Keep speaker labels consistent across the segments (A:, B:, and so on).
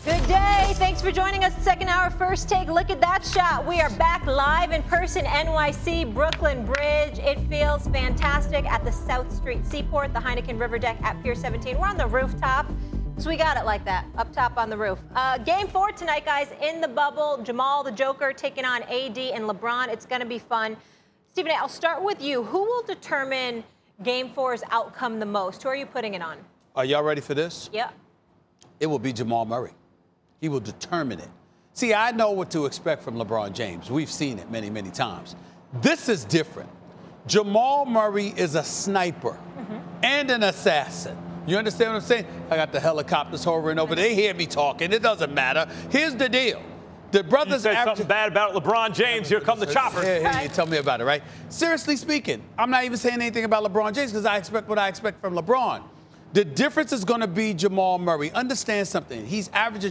A: Good day. Thanks for joining us. Second hour, First Take. Look at that shot. We are back live in person, NYC, Brooklyn Bridge. It feels fantastic at the South Street Seaport, the Heineken River Deck at Pier 17. We're on the rooftop, so we got it like that, up top on the roof. Game 4 tonight, guys, in the bubble. Jamal, the Joker, taking on AD and LeBron. It's going to be fun. Stephen A., I'll start with you. Who will determine Game 4's outcome the most? Who are you putting it on?
B: Are y'all ready for this?
A: Yeah.
B: It will be Jamal Murray. He will determine it. See, I know what to expect from LeBron James. We've seen it many, many times. This is different. Jamal Murray is a sniper and an assassin. You understand what I'm saying? I got the helicopters hovering over. They hear me talking. It doesn't matter. Here's the deal. The brothers
C: you say something bad about LeBron James, here come the choppers.
B: Here, tell me about it, right? Seriously speaking, I'm not even saying anything about LeBron James because I expect what I expect from LeBron. The difference is going to be Jamal Murray. Understand something. He's averaging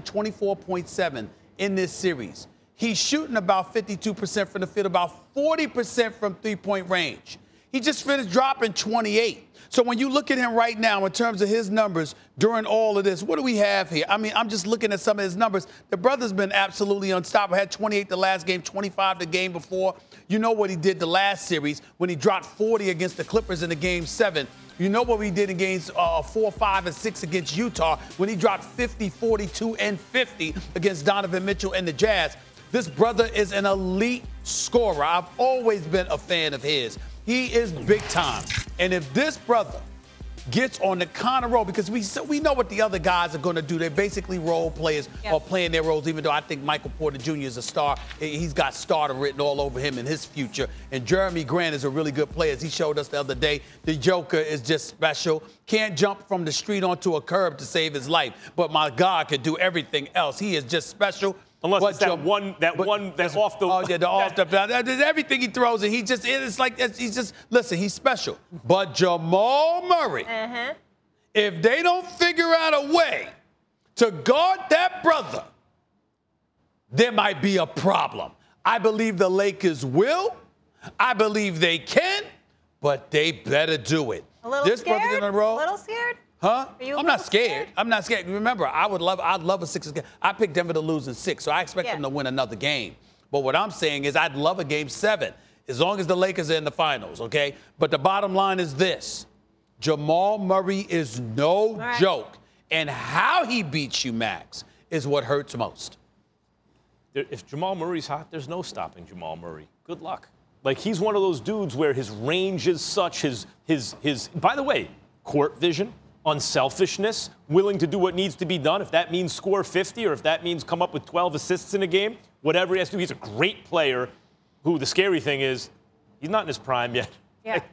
B: 24.7 in this series. He's shooting about 52% from the field, about 40% from three-point range. He just finished dropping 28. So when you look at him right now in terms of his numbers during all of this, what do we have here? I mean, I'm just looking at some of his numbers. The brother's been absolutely unstoppable. Had 28 the last game, 25 the game before. You know what he did the last series when he dropped 40 against the Clippers in the Game 7. You know what he did in games 4, 5, and 6 against Utah when he dropped 50, 42, and 50 against Donovan Mitchell and the Jazz. This brother is an elite scorer. I've always been a fan of his. He is big time. And if this brother gets on the kind of role, because we know what the other guys are going to do. They're basically role players or playing their roles, even though I think Michael Porter Jr. is a star. He's got starter written all over him in his future. And Jeremy Grant is a really good player. As he showed us the other day, the Joker is just special. Can't jump from the street onto a curb to save his life. But my God could do everything else. He is just special.
C: Unless it's that one that's off the...
B: Oh, yeah, the off the... Everything he throws, and he's just... Listen, he's special. But Jamal Murray, if they don't figure out a way to guard that brother, there might be a problem. I believe the Lakers will. I believe they can, but they better do it.
A: A little scared?
B: A
A: little scared?
B: Huh? I'm not scared. I'm not scared. Remember, I'd love a 6 game. I picked Denver to lose in 6, so I expect them to win another game. But what I'm saying is I'd love a game 7, as long as the Lakers are in the finals, okay? But the bottom line is this. Jamal Murray is no joke. And how he beats you, Max, is what hurts most.
C: If Jamal Murray's hot, there's no stopping Jamal Murray. Good luck. Like, he's one of those dudes where his range is such, his by the way, court vision, unselfishness, willing to do what needs to be done. If that means score 50 or if that means come up with 12 assists in a game, whatever he has to do, he's a great player who the scary thing is he's not in his prime yet.
A: Yeah.
C: Like,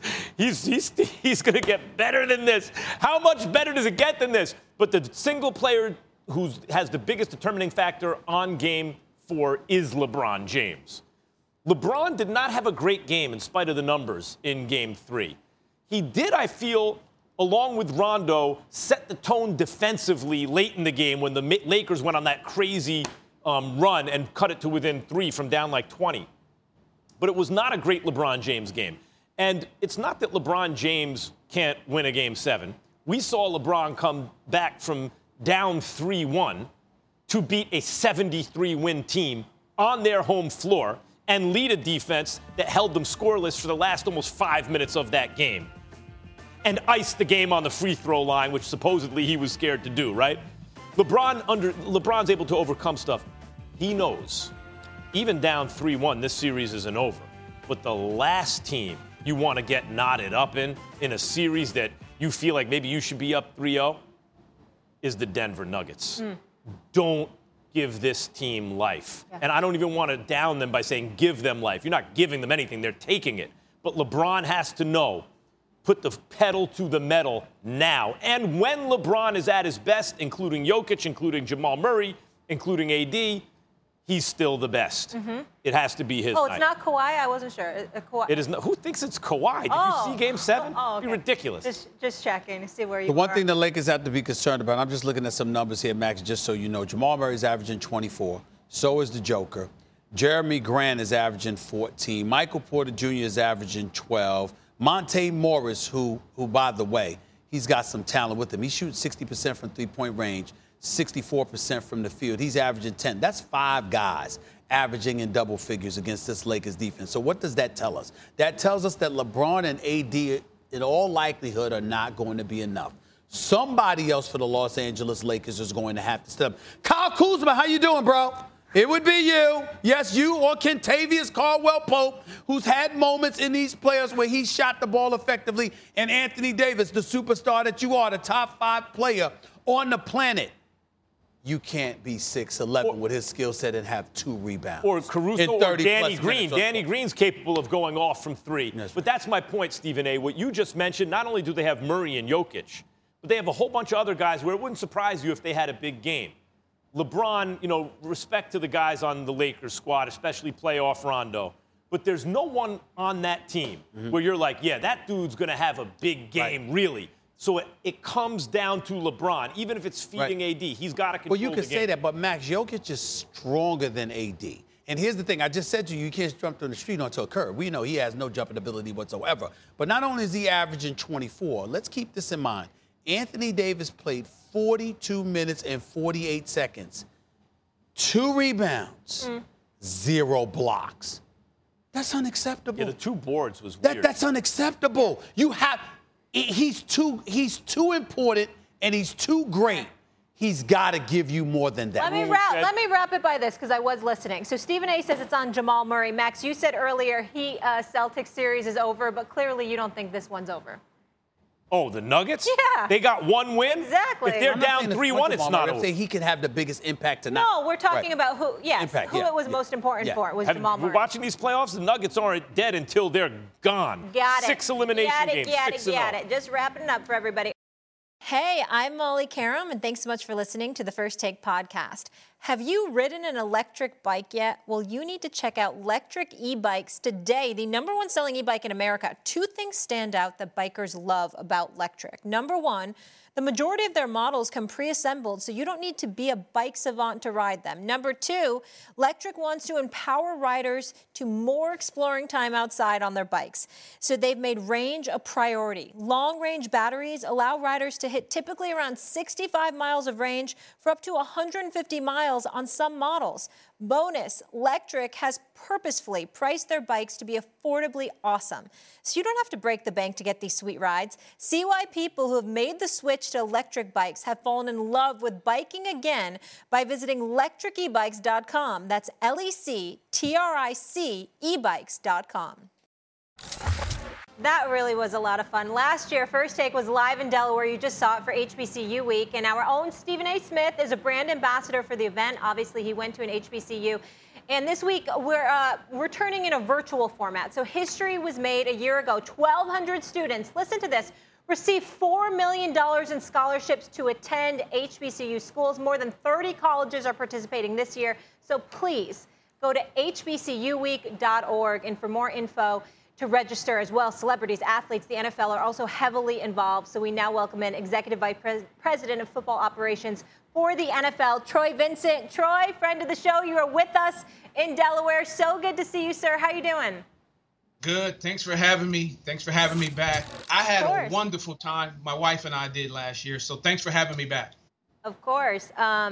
C: he's going to get better than this. How much better does it get than this? But the single player who has the biggest determining factor on Game 4 is LeBron James. LeBron did not have a great game in spite of the numbers in Game 3. He did, I feel, along with Rondo, set the tone defensively late in the game when the Lakers went on that crazy run and cut it to within 3 from down like 20. But it was not a great LeBron James game. And it's not that LeBron James can't win a Game 7. We saw LeBron come back from down 3-1 to beat a 73-win team on their home floor and lead a defense that held them scoreless for the last almost 5 minutes of that game. And iced the game on the free throw line, which supposedly he was scared to do, right? LeBron's able to overcome stuff. He knows, even down 3-1, this series isn't over. But the last team you want to get knotted up in a series that you feel like maybe you should be up 3-0 is the Denver Nuggets. Don't give this team life. And I don't even want to down them by saying give them life. You're not giving them anything. They're taking it. But LeBron has to know, put the pedal to the metal now. And when LeBron is at his best, including Jokic, including Jamal Murray, including AD, he's still the best. It has to be his night.
A: It's not Kawhi? I wasn't sure. Kawhi.
C: It is not. Who thinks it's Kawhi? Did you see Game 7?
A: Okay.
C: It'd be ridiculous.
A: Just checking to see where you
B: The one thing the Lakers have to be concerned about, I'm just looking at some numbers here, Max, just so you know. Jamal Murray's averaging 24. So is the Joker. Jeremy Grant is averaging 14. Michael Porter Jr. is averaging 12. Monte Morris, who by the way, he's got some talent with him. He shoots 60% from three-point range, 64% from the field. He's averaging 10. That's 5 guys averaging in double figures against this Lakers defense. So what does that tell us? That tells us that LeBron and AD, in all likelihood, are not going to be enough. Somebody else for the Los Angeles Lakers is going to have to step up. Kyle Kuzma, how you doing, bro? It would be you. Yes, you or Kentavious Caldwell-Pope, who's had moments in these players where he shot the ball effectively, and Anthony Davis, the superstar that you are, the top 5 player on the planet. You can't be 6'11" with his skill set and have 2 rebounds.
C: Or Caruso or Danny Green. Danny Green's capable of going off from 3. But that's my point, Stephen A. What you just mentioned, not only do they have Murray and Jokic, but they have a whole bunch of other guys where it wouldn't surprise you if they had a big game. LeBron, respect to the guys on the Lakers squad, especially playoff Rondo. But there's no one on that team where you're like, yeah, that dude's going to have a big game, really. So it comes down to LeBron. Even if it's feeding AD, he's got to control the game.
B: Well, you could say that, but Max, Jokic is stronger than AD. And here's the thing. I just said to you, you can't jump on the street onto a curb. We know he has no jumping ability whatsoever. But not only is he averaging 24, let's keep this in mind. Anthony Davis played 42 minutes and 48 seconds. 2 rebounds, 0 blocks. That's unacceptable.
C: Yeah, the 2 boards was weird.
B: That's unacceptable. He's too important and he's too great. He's got to give you more than that.
A: Let me wrap it by this because I was listening. So Stephen A. says it's on Jamal Murray. Max, you said earlier Celtics series is over, but clearly you don't think this one's over.
C: Oh, the Nuggets?
A: Yeah.
C: They got 1 win?
A: Exactly.
C: If they're down 3-1, it's not over.
B: I'm saying he could have the biggest impact tonight.
A: No, we're talking about who it was most important for was Jamal Murray.
C: Watching these playoffs, the Nuggets aren't dead until they're gone.
A: Got it.
C: 6 elimination games.
A: Got it. Just wrapping it up for everybody. Hey, I'm Molly Karam, and thanks so much for listening to the First Take podcast. Have you ridden an electric bike yet? Well, you need to check out Lectric E-Bikes today, the #1 selling e-bike in America. 2 things stand out that bikers love about Lectric. Number 1, the majority of their models come pre-assembled, so you don't need to be a bike savant to ride them. Number 2, Lectric wants to empower riders to more exploring time outside on their bikes. So they've made range a priority. Long-range batteries allow riders to hit typically around 65 miles of range for up to 150 miles on some models. Bonus, Lectric has purposefully priced their bikes to be affordably awesome. So you don't have to break the bank to get these sweet rides. See why people who have made the switch to electric bikes have fallen in love with biking again by visiting lectricebikes.com. That's LECTRIC ebikes.com. That really was a lot of fun. Last year, First Take was live in Delaware. You just saw it for HBCU week. And our own Stephen A. Smith is a brand ambassador for the event. Obviously, he went to an HBCU. And this week, we're turning in a virtual format. So history was made a year ago. 1,200 students, listen to this, received $4 million in scholarships to attend HBCU schools. More than 30 colleges are participating this year. So please go to hbcuweek.org. And for more info, to register as well. Celebrities, athletes, the NFL are also heavily involved. So we now welcome in Executive Vice President of Football Operations for the NFL, Troy Vincent. Troy, friend of the show, you are with us in Delaware. So good to see you, sir. How you doing?
D: Good. Thanks for having me. Thanks for having me back. I had a wonderful time. My wife and I did last year. So thanks for having me back.
A: Of course.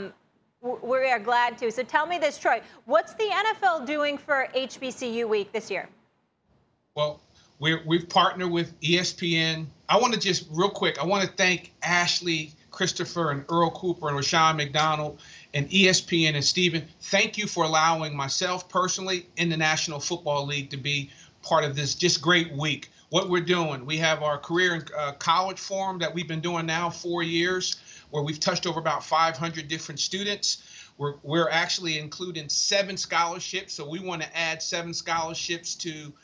A: We are glad to. So tell me this, Troy. What's the NFL doing for HBCU week this year?
D: Well, we've partnered with ESPN. I want to just real quick, I want to thank Ashley, Christopher, and Earl Cooper, and Rashawn McDonald, and ESPN, and Stephen. Thank you for allowing myself personally in the National Football League to be part of this just great week. What we're doing, we have our career in college forum that we've been doing now 4 years, where we've touched over about 500 different students. We're actually including 7 scholarships, so we want to add 7 scholarships to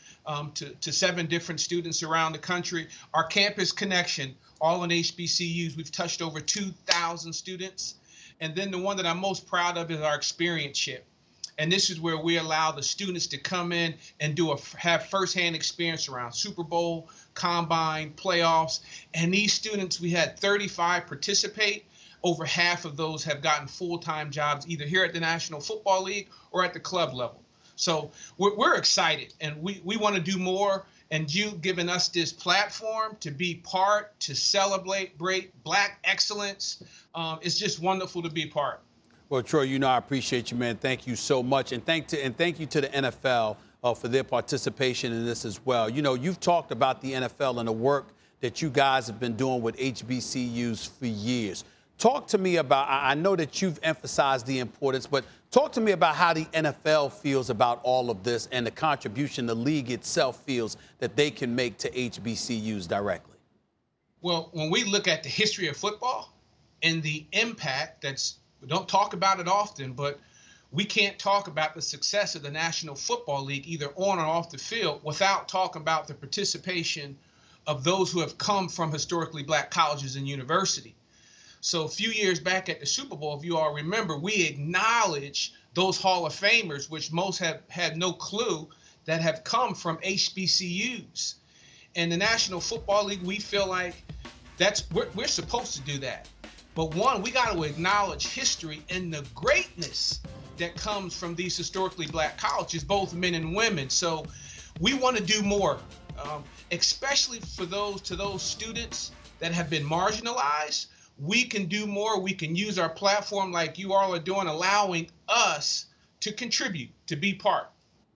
D: 7 different students around the country. Our campus connection, all in HBCUs, we've touched over 2,000 students. And then the one that I'm most proud of is our experience-ship. And this is where we allow the students to come in and have firsthand experience around Super Bowl, Combine, playoffs. And these students, we had 35 participate. Over half of those have gotten full-time jobs either here at the National Football League or at the club level. So we're excited, and we want to do more. and you giving us this platform to be part, to celebrate Black excellence. It's just wonderful to be part.
B: Well, Troy, you know I appreciate you, man. Thank you so much, and thank you to the NFL for their participation in this as well. You know, you've talked about the NFL and the work that you guys have been doing with HBCUs for years. Talk to me about, I know that you've emphasized the importance, but talk to me about how the NFL feels about all of this and the contribution the league itself feels that they can make to HBCUs directly.
D: Well, when we look at the history of football and the impact we don't talk about it often, but we can't talk about the success of the National Football League either on or off the field without talking about the participation of those who have come from historically Black colleges and universities. So a few years back at the Super Bowl, if you all remember, we acknowledged those Hall of Famers, which most have had no clue that have come from HBCUs. And the National Football League, we feel like we're supposed to do that. But one, we got to acknowledge history and the greatness that comes from these historically Black colleges, both men and women. So we want to do more, especially for those students that have been marginalized. We can do more. We can use our platform like you all are doing, allowing us to contribute, to be part.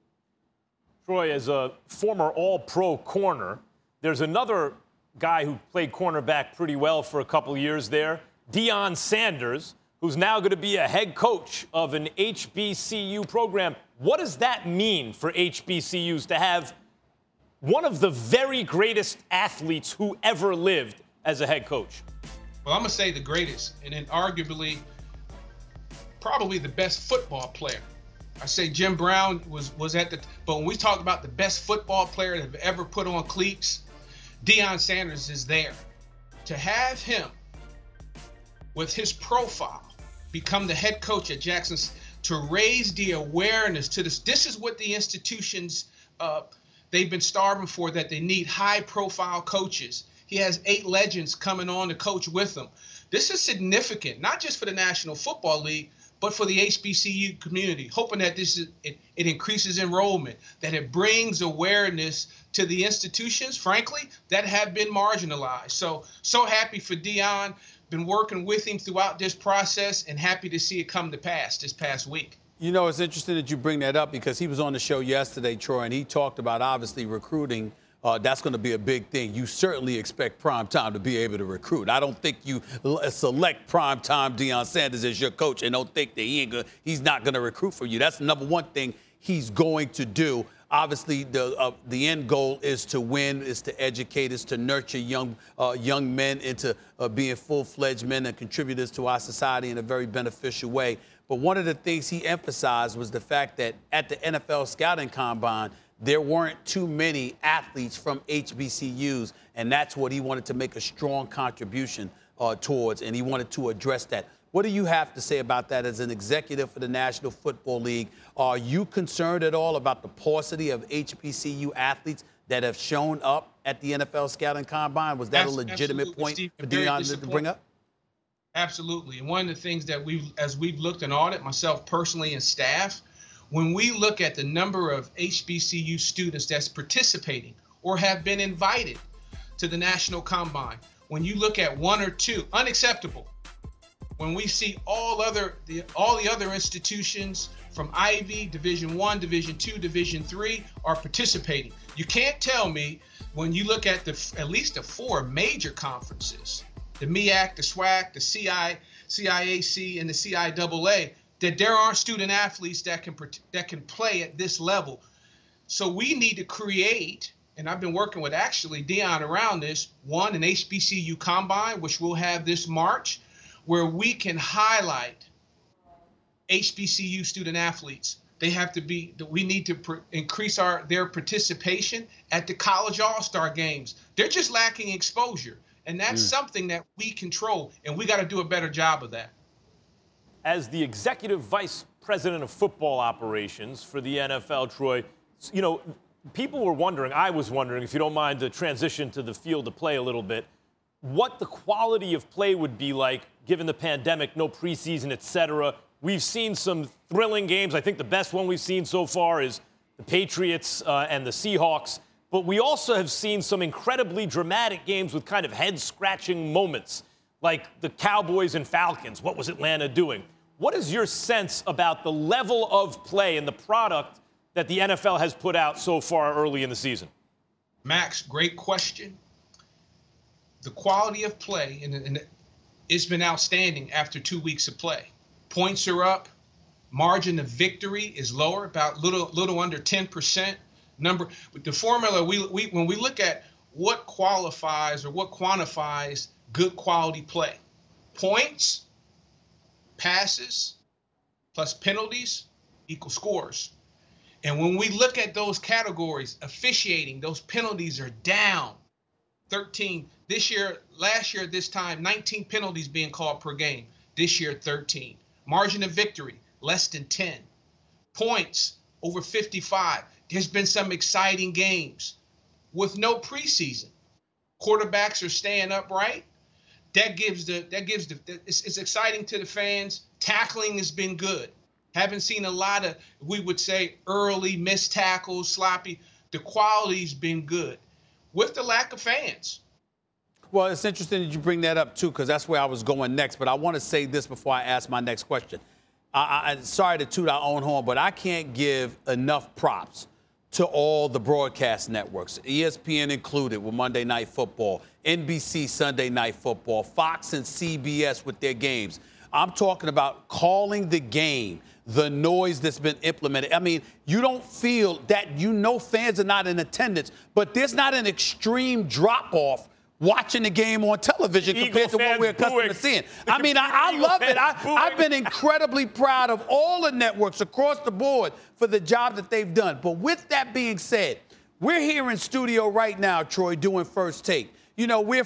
C: Troy, as a former All-Pro corner, there's another guy who played cornerback pretty well for a couple years there, Deion Sanders, who's now going to be a head coach of an HBCU program. What does that mean for HBCUs to have one of the very greatest athletes who ever lived as a head coach?
D: Well, I'm going to say the greatest, and then arguably probably the best football player. I say Jim Brown was at but when we talk about the best football player that have ever put on cleats, Deion Sanders is there. To have him, with his profile, become the head coach at Jackson, to raise the awareness to this is what the institutions, they've been starving for, that they need high-profile coaches. He has 8 legends coming on to coach with him. This is significant, not just for the National Football League, but for the HBCU community, hoping that it increases enrollment, that it brings awareness to the institutions, frankly, that have been marginalized. So happy for Deion, been working with him throughout this process, and happy to see it come to pass this past week.
B: You know, it's interesting that you bring that up because he was on the show yesterday, Troy, and he talked about obviously recruiting. That's going to be a big thing. You certainly expect Primetime to be able to recruit. I don't think you select Primetime Deion Sanders as your coach and don't think that he's not going to recruit for you. That's the number one thing he's going to do. Obviously, the end goal is to win, is to educate, is to nurture young men into being full-fledged men and contributors to our society in a very beneficial way. But one of the things he emphasized was the fact that at the NFL Scouting Combine, there weren't too many athletes from HBCUs, and that's what he wanted to make a strong contribution towards, and he wanted to address that. What do you have to say about that as an executive for the National Football League? Are you concerned at all about the paucity of HBCU athletes that have shown up at the NFL Scouting Combine? Was that a legitimate point for Deion to bring up?
D: Absolutely. And one of the things that as we've looked and audited, myself personally and staff, when we look at the number of HBCU students that's participating or have been invited to the National Combine, when you look at 1 or 2, unacceptable. When we see all the other institutions from Ivy, Division I, Division II, Division III are participating. You can't tell me when you look at at least the 4 major conferences, the MEAC, the SWAC, the CIAC, and the CIAA, that there aren't student athletes that can play at this level. So we need to create, and I've been working with actually Deion around this, an HBCU Combine, which we'll have this March, where we can highlight HBCU student athletes. We need to increase their participation at the college all-star games. They're just lacking exposure, and that's something that we control, and we got to do a better job of that.
C: As the executive vice president of football operations for the NFL, Troy, you know, people were wondering, I was wondering, if you don't mind to transition to the field of play a little bit, what the quality of play would be like given the pandemic, no preseason, et cetera. We've seen some thrilling games. I think the best one we've seen so far is the Patriots and the Seahawks. But we also have seen some incredibly dramatic games with kind of head-scratching moments, like the Cowboys and Falcons. What was Atlanta doing? What is your sense about the level of play and the product that the NFL has put out so far early in the season?
D: Max, great question. The quality of play, and it's been outstanding after 2 weeks of play. Points are up. Margin of victory is lower, about little under 10%. With the formula, when we look at what qualifies or what quantifies good quality play, points, passes, plus penalties equal scores. And when we look at those categories, officiating, those penalties are down 13. Last year at this time, 19 penalties being called per game. This year, 13. Margin of victory, less than 10. Points, over 55. There's been some exciting games with no preseason. Quarterbacks are staying upright. It's exciting to the fans. Tackling has been good. Haven't seen a lot of, we would say, early missed tackles, sloppy. The quality's been good with the lack of fans.
B: Well, it's interesting that you bring that up, too, because that's where I was going next. But I want to say this before I ask my next question. I'm sorry to toot our own horn, but I can't give enough props to all the broadcast networks, ESPN included with Monday Night Football, NBC Sunday Night Football, Fox and CBS with their games. I'm talking about calling the game, the noise that's been implemented. I mean, you don't feel that, fans are not in attendance, but there's not an extreme drop-off watching the game on television compared to what we're accustomed to seeing. I mean, I love it. I've been incredibly proud of all the networks across the board for the job that they've done. But with that being said, we're here in studio right now, Troy, doing First Take. We've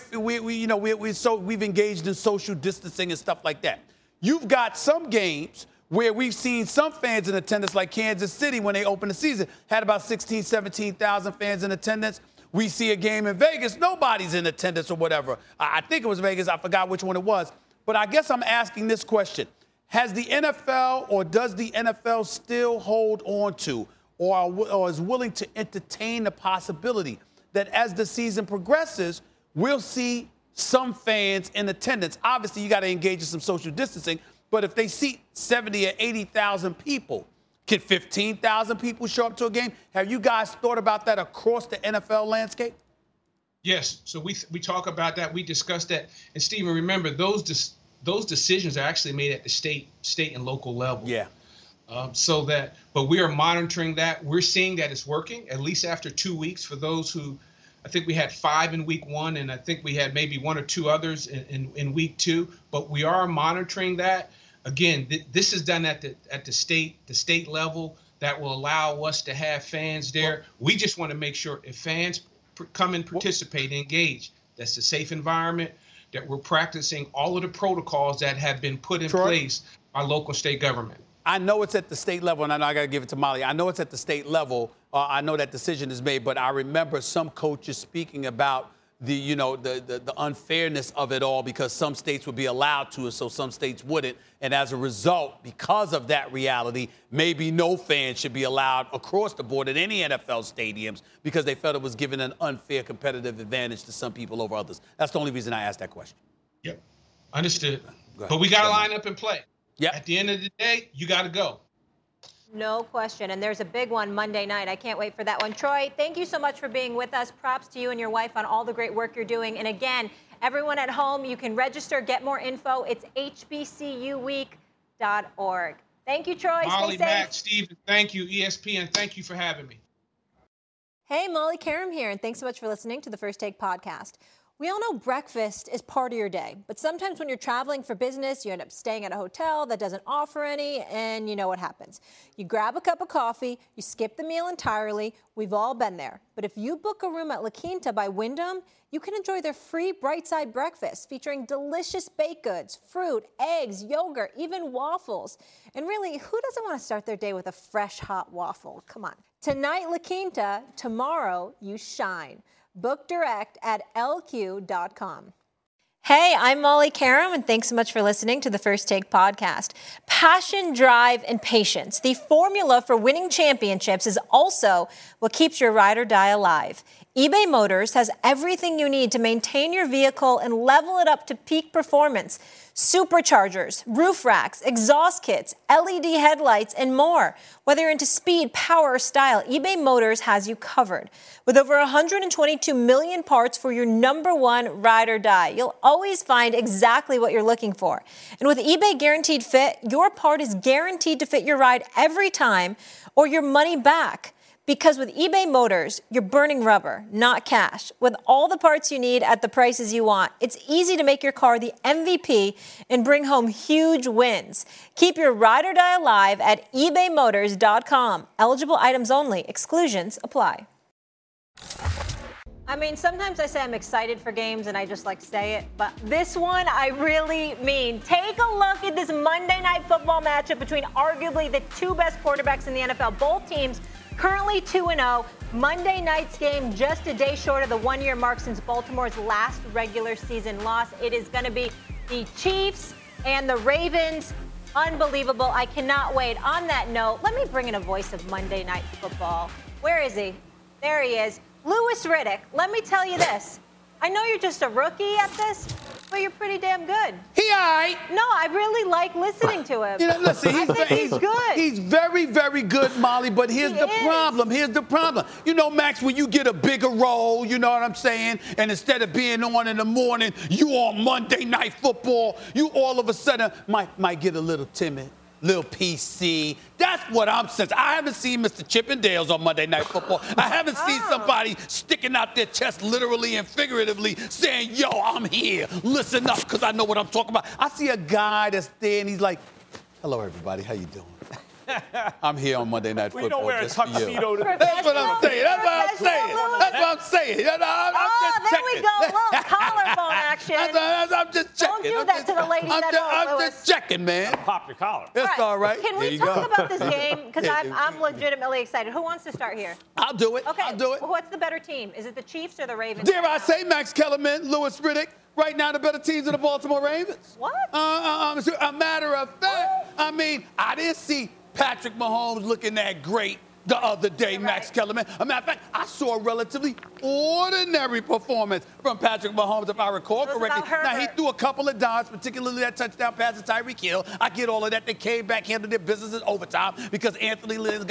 B: engaged in social distancing and stuff like that. You've got some games where we've seen some fans in attendance, like Kansas City when they opened the season, had about 16,000, 17,000 fans in attendance. We see a game in Vegas, nobody's in attendance or whatever. I think it was Vegas. I forgot which one it was. But I guess I'm asking this question. Has the NFL or does the NFL still hold on to or is willing to entertain the possibility that as the season progresses, we'll see some fans in attendance? Obviously, you got to engage in some social distancing. But if they seat 70 or 80,000 people, can 15,000 people show up to a game? Have you guys thought about that across the NFL landscape?
D: Yes. So we talk about that. We discussed that. And Stephen, remember, those decisions are actually made at the state and local level.
B: Yeah.
D: But we are monitoring that. We're seeing that it's working, at least after 2 weeks for those who, I think we had 5 in week 1, and I think we had maybe 1 or 2 others in week 2. But we are monitoring that. Again, this is done at the state level that will allow us to have fans there. We just want to make sure if fans come and participate, engage, that's a safe environment, that we're practicing all of the protocols that have been put in place by local state government.
B: I know it's at the state level, and I know I got to give it to Molly. I know it's at the state level. I know that decision is made, but I remember some coaches speaking about the unfairness of it all because some states would be allowed to, so some states wouldn't. And as a result, because of that reality, maybe no fans should be allowed across the board at any NFL stadiums because they felt it was giving an unfair competitive advantage to some people over others. That's the only reason I asked that question.
D: Yep. Understood. But we got to line up and play.
B: Yep.
D: At the end of the day, you got to go.
A: No question. And there's a big one Monday night. I can't wait for that one. Troy, thank you so much for being with us. Props to you and your wife on all the great work you're doing. And again, everyone at home, you can register, get more info. It's hbcuweek.org. Thank you, Troy.
D: Molly,
A: stay safe.
D: Matt, Steve, thank you. ESPN, thank you for having me.
A: Hey, Molly Karam here, and thanks so much for listening to the First Take podcast. We all know breakfast is part of your day, but sometimes when you're traveling for business, you end up staying at a hotel that doesn't offer any, and you know what happens. You grab a cup of coffee, you skip the meal entirely. We've all been there. But if you book a room at La Quinta by Wyndham, you can enjoy their free Bright Side breakfast featuring delicious baked goods, fruit, eggs, yogurt, even waffles. And really, who doesn't want to start their day with a fresh, hot waffle? Come on. Tonight, La Quinta. Tomorrow, you shine. Book direct at lq.com. Hey, I'm Molly Karam, and thanks so much for listening to the First Take podcast. Passion, drive, and patience. The formula for winning championships is also what keeps your ride or die alive. eBay Motors has everything you need to maintain your vehicle and level it up to peak performance. Superchargers, roof racks, exhaust kits, LED headlights, and more. Whether you're into speed, power, or style, eBay Motors has you covered. With over 122 million parts for your number one ride or die, you'll always find exactly what you're looking for. And with eBay Guaranteed Fit, your part is guaranteed to fit your ride every time or your money back. Because with eBay Motors, you're burning rubber, not cash. With all the parts you need at the prices you want, it's easy to make your car the MVP and bring home huge wins. Keep your ride or die alive at ebaymotors.com. Eligible items only. Exclusions apply. I mean, sometimes I say I'm excited for games and I just say it, but this one I really mean. Take a look at this Monday Night Football matchup between arguably the two best quarterbacks in the NFL. Both teams currently 2-0. Monday night's game just a day short of the one-year mark since Baltimore's last regular season loss. It is going to be the Chiefs and the Ravens. Unbelievable. I cannot wait. On that note, let me bring in a voice of Monday Night Football. Where is he? There he is. Louis Riddick, let me tell you this. I know you're just a rookie at this, but you're pretty damn good.
B: He all right.
A: No, I really like listening to him.
B: Listen,
A: he's good.
B: He's very, very good, Molly, but here's the problem. You know, Max, when you get a bigger role, you know what I'm saying? And instead of being on in the morning, you on Monday Night Football, you all of a sudden might get a little timid. Little PC. That's what I'm saying. I haven't seen Mr. Chippendales on Monday Night Football. I haven't seen somebody sticking out their chest literally and figuratively saying, yo, I'm here. Listen up, because I know what I'm talking about. I see a guy that's there and he's like, hello, everybody. How you doing? I'm here on Monday Night Football.
C: We don't wear a tuxedo.
B: That's what I'm saying. I'm saying.
A: There we go. A little collarbone action.
B: I'm just checking.
A: Don't do that to the ladies at home,
B: I'm just checking, man.
C: Pop your collar.
B: That's all right.
A: Can we talk about this game? Because I'm legitimately excited. Who wants to start here?
B: I'll do it.
A: Okay.
B: I'll do it.
A: What's the better team? Is it the Chiefs or the Ravens?
B: Dare I say, Max Kellerman, Louis Riddick, right now the better teams are the Baltimore Ravens.
A: What?
B: A matter of fact, I mean, I didn't see Patrick Mahomes looking that great the other day, Max Kellerman. As a matter of fact, I saw a relatively ordinary performance from Patrick Mahomes, if I recall correctly. Now, he threw a couple of dimes, particularly that touchdown pass to Tyreek Hill. I get all of that. They came back, handled their business in overtime because Anthony Lynn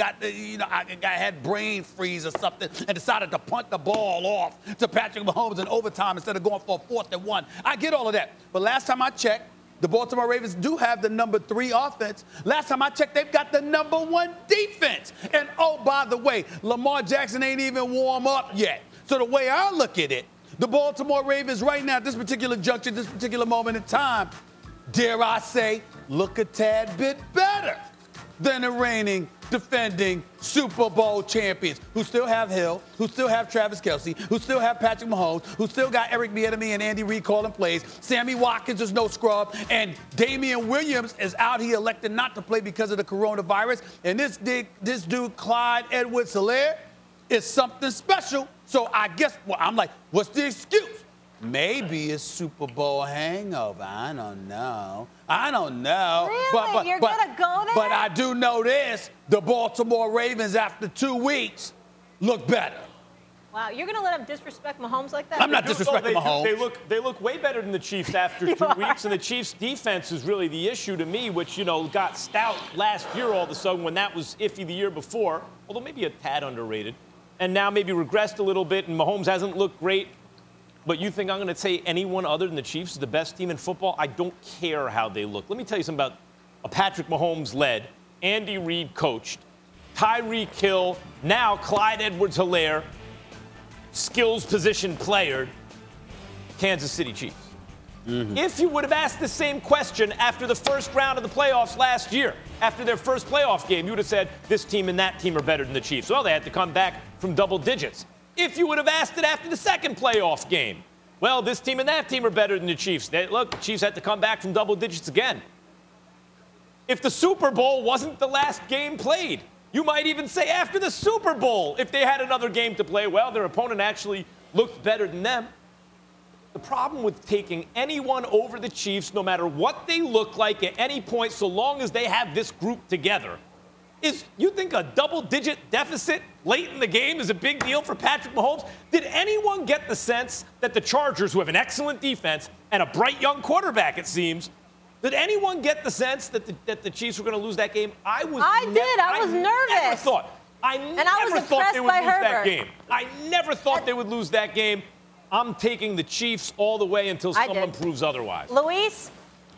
B: had brain freeze or something and decided to punt the ball off to Patrick Mahomes in overtime instead of going for a 4th and 1. I get all of that. But last time I checked, the Baltimore Ravens do have the number 3 offense. Last time I checked, they've got the number 1 defense. And, oh, by the way, Lamar Jackson ain't even warm up yet. So the way I look at it, the Baltimore Ravens right now, at this particular juncture, this particular moment in time, dare I say, look a tad bit better than the reigning, defending Super Bowl champions, who still have Hill, who still have Travis Kelce, who still have Patrick Mahomes, who still got Eric Bieniemy and Andy Reid calling plays. Sammy Watkins is no scrub, and Damian Williams is out here elected not to play because of the coronavirus. And this dude, Clyde Edwards-Helaire, is something special. So I guess, I'm like, what's the excuse? Maybe it's Super Bowl hangover. I don't know.
A: Really? You're going to go there?
B: But I do know this. The Baltimore Ravens, after 2 weeks, look better.
A: Wow, you're going to let him disrespect Mahomes like that?
B: I'm not disrespecting Mahomes.
C: They look way better than the Chiefs after 2 weeks, and the Chiefs' defense is really the issue to me, which, got stout last year all of a sudden when that was iffy the year before, although maybe a tad underrated, and now maybe regressed a little bit, and Mahomes hasn't looked great. But you think I'm going to say anyone other than the Chiefs is the best team in football? I don't care how they look. Let me tell you something about a Patrick Mahomes-led, Andy Reid coached, Tyreek Hill, now Clyde Edwards-Helaire, skills position player, Kansas City Chiefs. Mm-hmm. If you would have asked the same question after the first round of the playoffs last year, after their first playoff game, you would have said this team and that team are better than the Chiefs. Well, they had to come back from double digits. If you would have asked it after the second playoff game, well, this team and that team are better than the Chiefs. The Chiefs had to come back from double digits again. If the Super Bowl wasn't the last game played, you might even say after the Super Bowl, if they had another game to play, well, their opponent actually looked better than them. the problem with taking anyone over the Chiefs, no matter what they look like at any point, so long as they have this group together, is you think a double-digit deficit late in the game is a big deal for Patrick Mahomes? Did anyone get the sense that the Chargers, who have an excellent defense and a bright young quarterback, it seems, did anyone get the sense that the Chiefs were going to lose that game?
A: I was nervous.
C: I never thought they would lose that game. I never thought they would lose that game. I'm taking the Chiefs all the way until someone proves otherwise.
A: Luis?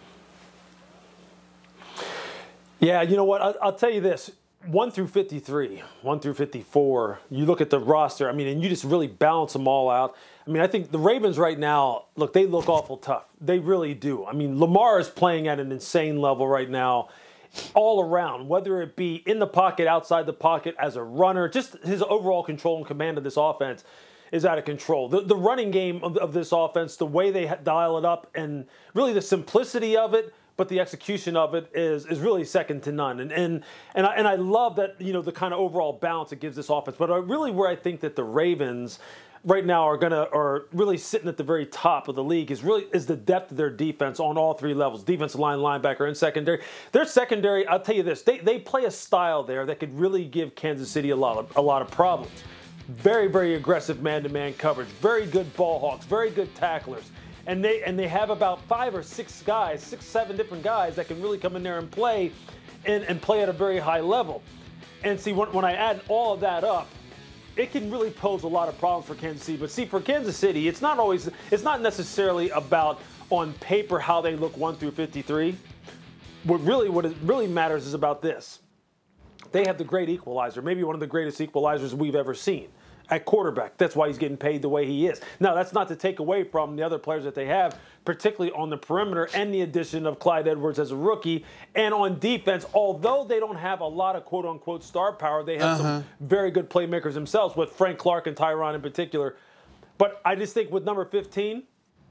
E: Yeah, you know what? I'll tell you this. 1 through 53, 1 through 54, you look at the roster, and you just really balance them all out. I think the Ravens right now, look, they look awful tough. They really do. Lamar is playing at an insane level right now all around, whether it be in the pocket, outside the pocket, as a runner, just his overall control and command of this offense is out of control. The running game of this offense, the way they dial it up, and really the simplicity of it, but the execution of it is really second to none. And I love that, the kind of overall balance it gives this offense. But really where I think that the Ravens right now are really sitting at the very top of the league is the depth of their defense on all three levels: defensive line, linebacker, and secondary. Their secondary, I'll tell you this, they play a style there that could really give Kansas City a lot of problems. Very, very aggressive man-to-man coverage, very good ball hawks, very good tacklers. And they have about 5 or 6 guys, 6, 7 different guys that can really come in there and play and play at a very high level. And see, when I add all of that up, it can really pose a lot of problems for Kansas City. But see, for Kansas City, it's not necessarily about on paper how they look 1 through 53. What it really matters is about this. They have the great equalizer, maybe one of the greatest equalizers we've ever seen at quarterback. That's why he's getting paid the way he is. Now, that's not to take away from the other players that they have, particularly on the perimeter, and the addition of Clyde Edwards as a rookie. And on defense, although they don't have a lot of quote-unquote star power, they have some very good playmakers themselves, with Frank Clark and Tyron in particular. But I just think with number 15,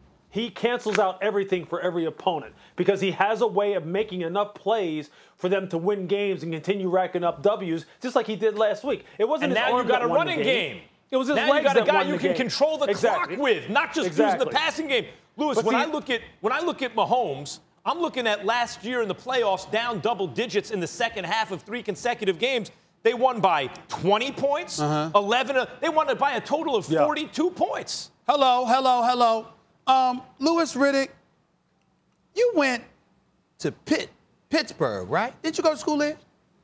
E: he cancels out everything for every opponent because he has a way of making enough plays for them to win games and continue racking up W's, just like he did last week. It wasn't his arm that won the game. Now you got a running game. It was his legs that won the game. Now you got a guy you can control the clock with, not just using the passing game. Lewis, when I look at Mahomes, I'm looking at last year in the playoffs, down double digits in the second half of 3 consecutive games. They won by 20 points, 11. They won by a total of 42 points.
B: Hello. Louis Riddick, you went to Pittsburgh, right? Didn't you go to school there?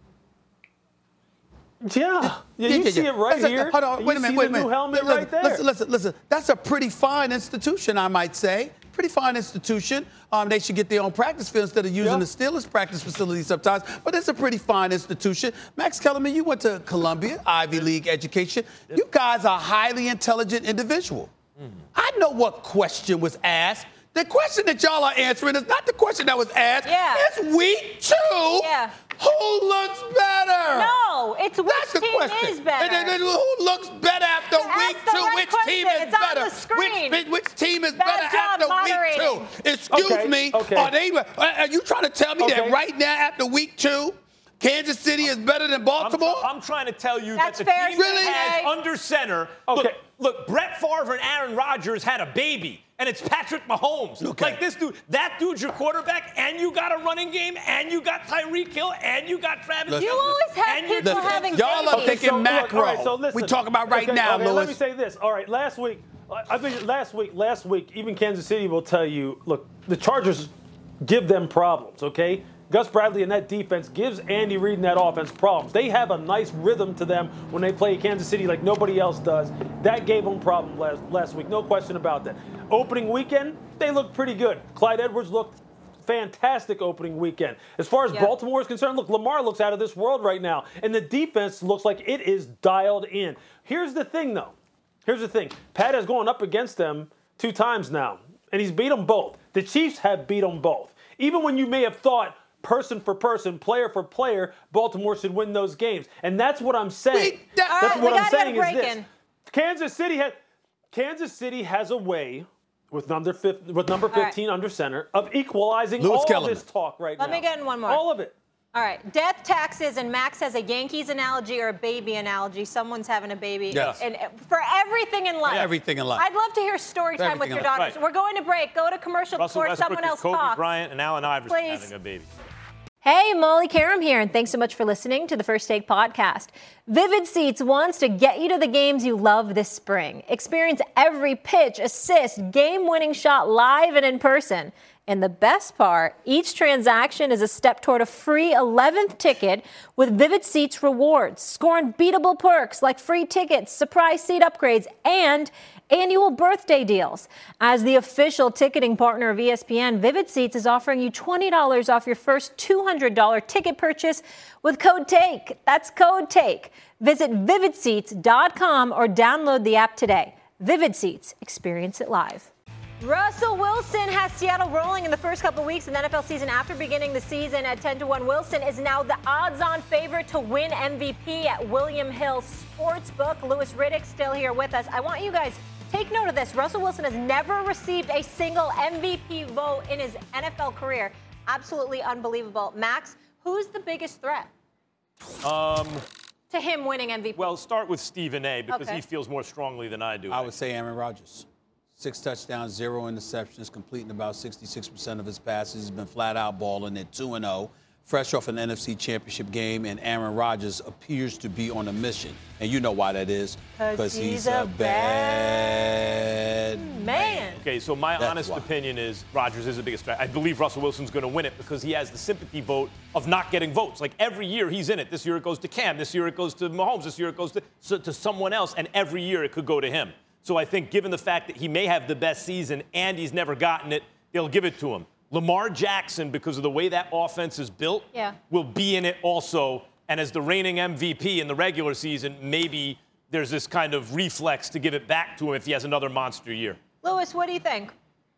E: Yeah. You see it right here.
B: Hold on, wait a minute.
E: New helmet right there.
B: Listen. That's a pretty fine institution, I might say. Pretty fine institution. They should get their own practice field instead of using the Steelers' practice facility sometimes. But it's a pretty fine institution. Max Kellerman, you went to Columbia, Ivy League education. You guys are a highly intelligent individual. I know what question was asked. The question that y'all are answering is not the question that was asked.
A: Yeah.
B: It's week 2.
A: Yeah.
B: Who looks better?
A: No, it's which team is better.
B: And who looks better after week 2? Which team is better?
A: On the screen.
B: Which team is better after week 2? Excuse me.
E: Okay.
B: Are you trying to tell me that right now after week 2, Kansas City is better than Baltimore?
C: I'm trying to tell you
A: That's
C: that the
A: fair
C: team
A: really?
C: has under center.
E: Okay.
C: Look, Brett Favre and Aaron Rodgers had a baby, and it's Patrick Mahomes.
B: Okay.
C: Like this dude, that dude's your quarterback, and you got a running game, and you got Tyreek Hill, and you got Travis.
A: You always have people having
B: y'all are
A: babies.
B: thinking macro.
E: All right, so listen.
B: We talk about now, Louis.
E: Let me say this. All right, last week, even Kansas City will tell you, look, the Chargers give them problems, okay? Gus Bradley and that defense gives Andy Reid and that offense problems. They have a nice rhythm to them when they play Kansas City like nobody else does. That gave them problems last week, no question about that. Opening weekend, they looked pretty good. Clyde Edwards looked fantastic opening weekend. As far as Baltimore is concerned, look, Lamar looks out of this world right now. And the defense looks like it is dialed in. Here's the thing, though. Pat has gone up against them 2 times now, and he's beat them both. The Chiefs have beat them both. Even when you may have thought, person for person, player for player, Baltimore should win those games. And that's what I'm saying. That's what I'm saying is this. Kansas City has a way with number 15 under center of equalizing all of this talk right now.
A: Let me get in one more.
E: All of it.
A: All right, death, taxes, and Max has a Yankees analogy or a baby analogy. Someone's having a baby.
B: Yes.
A: And for everything in life.
B: Everything in life.
A: I'd love to hear story time with your
B: Everything in
A: daughters.
C: life.
A: We're going to break. Go to commercial
C: Russell
A: before
C: Westbrook
A: someone
C: is
A: else
C: Kobe
A: talks.
C: Bryant and Allen Iverson
A: Please.
C: having a baby.
A: Hey, Molly Karam here, and thanks so much for listening to the First Take podcast. Vivid Seats wants to get you to the games you love this spring. Experience every pitch, assist, game-winning shot live and in person. And the best part, each transaction is a step toward a free 11th ticket with Vivid Seats rewards. Score unbeatable perks like free tickets, surprise seat upgrades, and annual birthday deals. As the official ticketing partner of ESPN, Vivid Seats is offering you $20 off your first $200 ticket purchase with code TAKE. That's code TAKE. Visit vividseats.com or download the app today. Vivid Seats. Experience it live. Russell Wilson has Seattle rolling in the first couple of weeks in the NFL season after beginning the season at 10-1. Wilson is now the odds-on favorite to win MVP at William Hill Sportsbook. Louis Riddick still here with us. I want you guys take note of this. Russell Wilson has never received a single MVP vote in his NFL career. Absolutely unbelievable. Max, who's the biggest threat to him winning MVP?
C: Well, start with Stephen A. because
A: Okay.
C: he feels more strongly than I do.
B: I would say Aaron Rodgers. 6 touchdowns, 0 interceptions, completing about 66% of his passes. He's been flat out balling at 2-0, fresh off an NFC Championship game, and Aaron Rodgers appears to be on a mission. And you know why that is. Because he's a bad man.
C: Okay, so my
B: That's
C: honest
B: why.
C: opinion is Rodgers is the biggest threat. I believe Russell Wilson's going to win it because he has the sympathy vote of not getting votes. Like every year he's in it. This year it goes to Cam. This year it goes to Mahomes. This year it goes to someone else. And every year it could go to him. So I think given the fact that he may have the best season and he's never gotten it, they'll give it to him. Lamar Jackson, because of the way that offense is built, will be in it also. And as the reigning MVP in the regular season, maybe there's this kind of reflex to give it back to him if he has another monster year.
A: Louis, what do you think?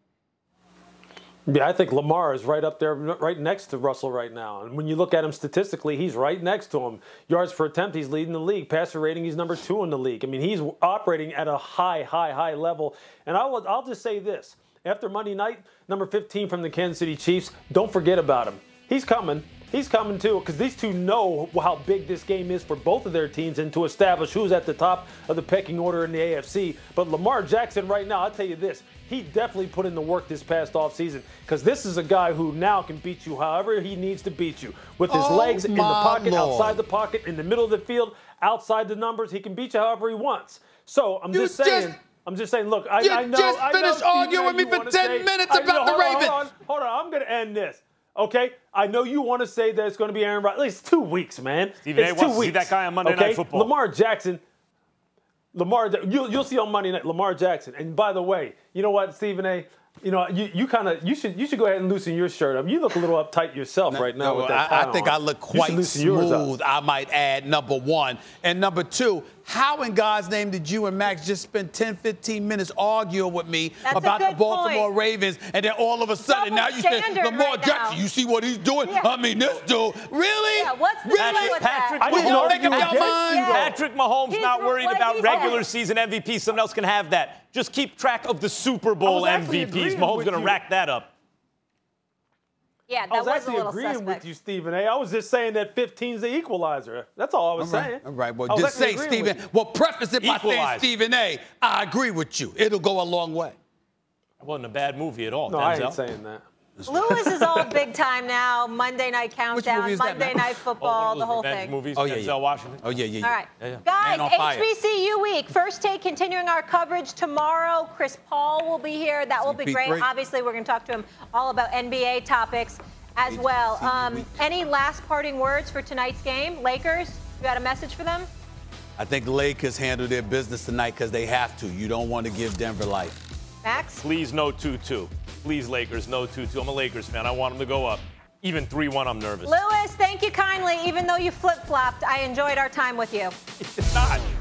E: Yeah, I think Lamar is right up there, right next to Russell right now. And when you look at him statistically, he's right next to him. Yards per attempt, he's leading the league. Passer rating, he's number 2 in the league. I mean, he's operating at a high level. And I'll just say this. After Monday night, number 15 from the Kansas City Chiefs, don't forget about him. He's coming. He's coming too, because these two know how big this game is for both of their teams and to establish who's at the top of the pecking order in the AFC. But Lamar Jackson right now, I'll tell you this, he definitely put in the work this past offseason, because this is a guy who now can beat you however he needs to beat you. With his legs in the pocket, outside the pocket, in the middle of the field, outside the numbers, he can beat you however he wants. So I'm just saying, look, I know.
B: You just finished arguing with me for 10 minutes about the Ravens.
E: Hold on, I'm going to end this. Okay, I know you want to say that it's going to be Aaron Rodgers. It's 2 weeks, man.
C: Stephen A.
E: It's
C: wants
E: 2
C: to see
E: weeks.
C: that guy on Monday
E: Okay?
C: Night Football.
E: Lamar Jackson. You'll see on Monday night, Lamar Jackson. And by the way, you know what, Stephen A., you should go ahead and loosen your shirt up. You look a little uptight yourself right now with that tie
B: I think
E: on.
B: I look
E: You should
B: quite
E: loosen yours up.
B: smooth, I might add, number one. And number two, how in God's name did you and Max just spend 10, 15 minutes arguing with me
A: That's
B: about
A: a
B: the
A: good
B: Baltimore
A: point.
B: Ravens, and then all of a sudden
A: Double
B: now you say,
A: standard
B: Lamar
A: right
B: Jackson,
A: now.
B: you see what he's doing?
A: Yeah.
B: I mean, this dude, really?
A: Yeah, what's the
B: really?
A: deal with
C: Patrick
A: that?
E: I didn't
B: Y'all
E: know
B: make
E: you
B: up your
E: against
B: mind?
E: you, though.
C: Patrick Mahomes
A: He's
C: not worried
A: like
C: about
A: he
C: regular
A: said.
C: season MVP. Someone else can have that. Just keep track of the Super Bowl
E: actually
C: MVPs.
E: agreeing
C: Mahomes
E: with
C: going to
E: you.
C: rack that up.
A: Yeah,
E: I
A: that
E: was
A: was a
E: actually
A: little
E: agreeing
A: suspect.
E: with you, Stephen A. I was just saying that 15's the equalizer. That's all I was saying.
B: All right, well,
E: I was
B: just
E: actually
B: say,
E: agreeing with
B: Stephen.
E: you.
B: Well, preface it by saying,
C: Equalize.
B: Stephen A., I agree with you. It'll go a long way.
C: It wasn't a bad movie at all.
E: No, I
C: Denzel.
E: ain't saying that.
A: Lewis is all big time now. Monday Night Countdown,
B: movie is that,
A: Monday
B: man?
A: Night Football,
C: All
A: the whole
C: revenge
A: thing.
C: Movies,
B: Oh, yeah,
C: Denzel
B: yeah.
C: Washington.
B: Oh, yeah, yeah.
A: All right.
C: Yeah, yeah.
A: Guys,
B: Man on fire.
A: HBCU week. First Take continuing our coverage tomorrow. Chris Paul will be here. That will be
B: Pete
A: great.
B: Great.
A: Obviously, we're going to talk to him all about NBA topics as well.
B: HBCU week.
A: Any last parting words for tonight's game? Lakers, you got a message for them?
B: I think the Lakers handle their business tonight because they have to. You don't want to give Denver life.
A: Max?
C: Please no 2-2. Please, Lakers, no 2-2. I'm a Lakers fan. I want them to go up. Even 3-1, I'm nervous.
A: Lewis, thank you kindly. Even though you flip-flopped, I enjoyed our time with you.
C: It's not.